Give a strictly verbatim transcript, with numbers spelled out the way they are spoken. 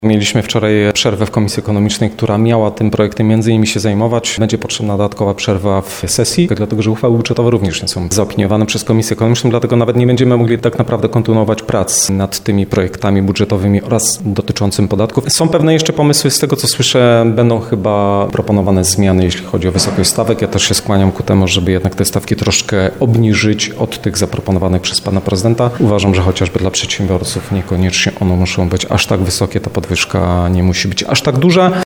Mieliśmy wczoraj przerwę w Komisji Ekonomicznej, która miała tym projektem między innymi się zajmować. Będzie potrzebna dodatkowa przerwa w sesji, dlatego że uchwały budżetowe również nie są zaopiniowane przez Komisję Ekonomiczną, dlatego nawet nie będziemy mogli tak naprawdę kontynuować prac nad tymi projektami budżetowymi oraz dotyczącym podatków. Są pewne jeszcze pomysły, z tego co słyszę, będą chyba proponowane zmiany, jeśli chodzi o wysokość stawek. Ja też się skłaniam ku temu, żeby jednak te stawki troszkę obniżyć od tych zaproponowanych przez pana prezydenta. Uważam, że chociażby dla przedsiębiorców niekoniecznie one muszą być aż tak wysokie, ta podwyżka nie musi być aż tak duża.